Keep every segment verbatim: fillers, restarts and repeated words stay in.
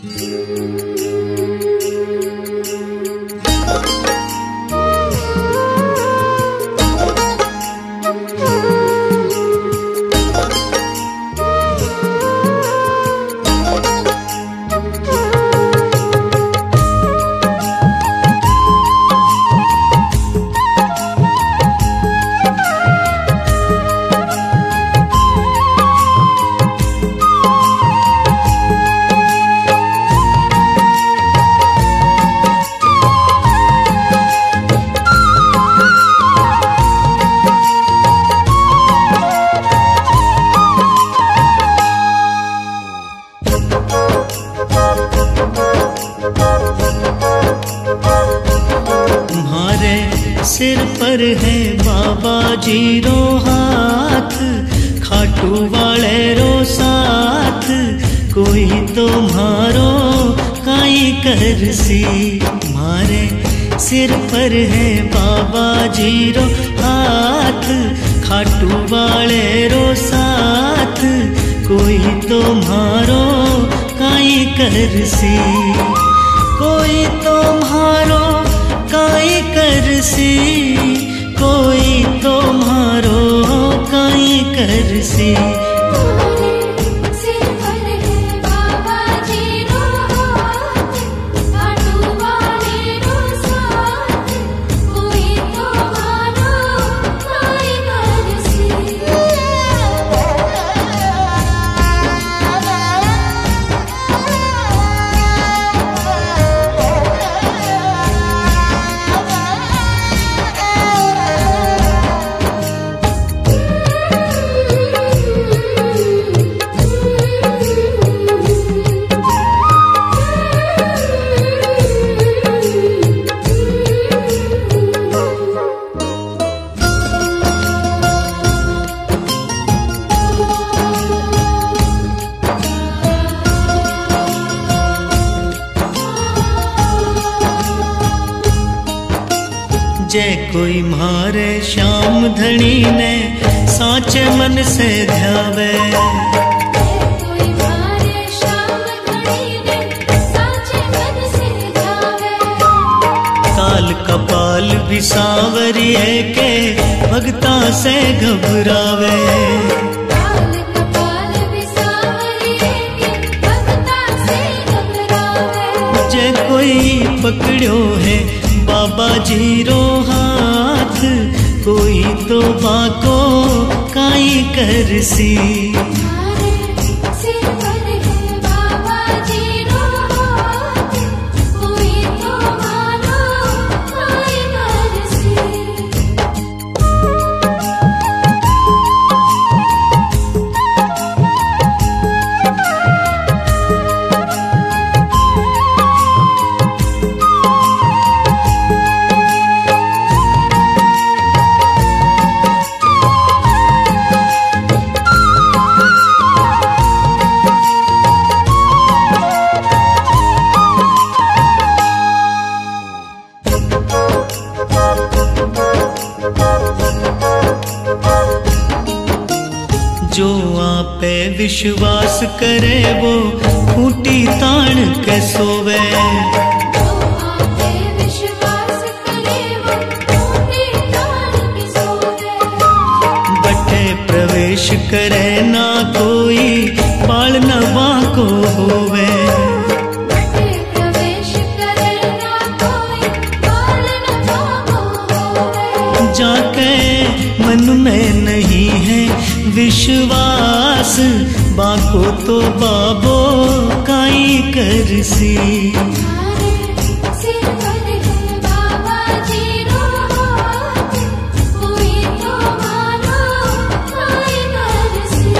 सिर पर है बाबा जी रो हाथ, खाटू वाले रो साथ, कोई तो मारो काई करसी। मारे सिर पर है बाबा जी रो हाथ, खाटू वाले रो साथ, कोई तो मारो काई करसी। कोई तो मारो काई करसी, कोई तो मारो काई करसी। जय कोई मारे श्याम धनी ने साचे मन से ध्यावे, कोई मारे श्याम धनी ने साचे मन से ध्यावे। काल कपाल भी सांवरिए के भगता से घबरावे, काल कपाल भी सांवरिए के भगता से घबरावे। जय कोई पकड़ो है बाबा जी रो हाथ, कोई तो बाको काई करसी। सिर पर है बाबा जी रो हाथ, कोई तो मारो काई करसी। जो आप पे विश्वास करे वो खूंटी तान के सोवे, जो आप पे विश्वास करे वो खूंटी तान के सोवे। बटे प्रवेश करे ना कोई बाल न बाको होवे, बटे प्रवेश करे ना कोई बाल न बाको होवे। जाके मन में नहीं है विश्वास, बाको तो बाबो काई करसी। सिर पर है बाबा जी रो हाथ, कोई तो मारो काई करसी।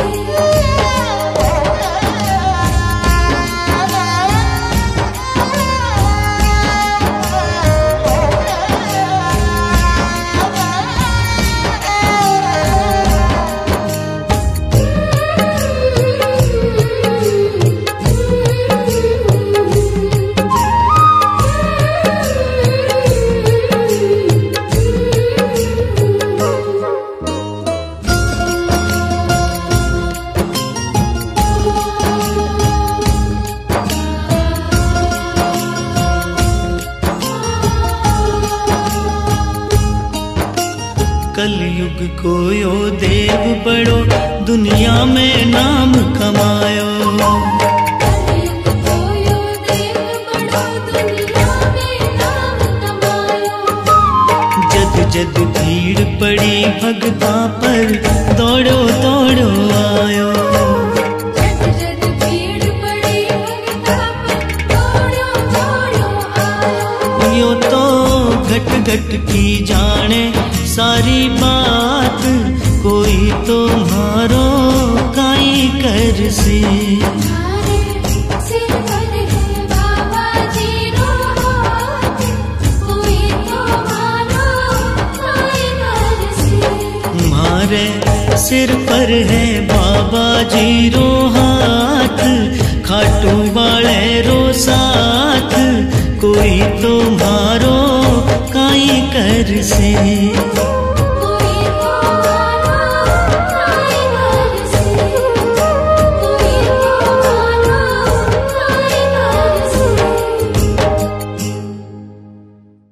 कलयुग को यो देव बड़ो दुनिया में नाम कमायो। कलयुग को यो देव बड़ो दुनिया में नाम कमायो। जद जद भीड़ पड़ी भगता पर दौड़ो दौड़ो आयो। जद जद भीड़ पड़ी भगता पर दौड़ो दौड़ो आयो। यो तो घट घट की जाने सारी बात, कोई तो मारो काई कर से। मारे सिर पर है बाबा जी रो हाथ, कोई तो मारो काई कर से। मारे सिर पर है बाबा जी रो हाथ, खाटू वाले रो साथ, कोई तो मारो काई कर से।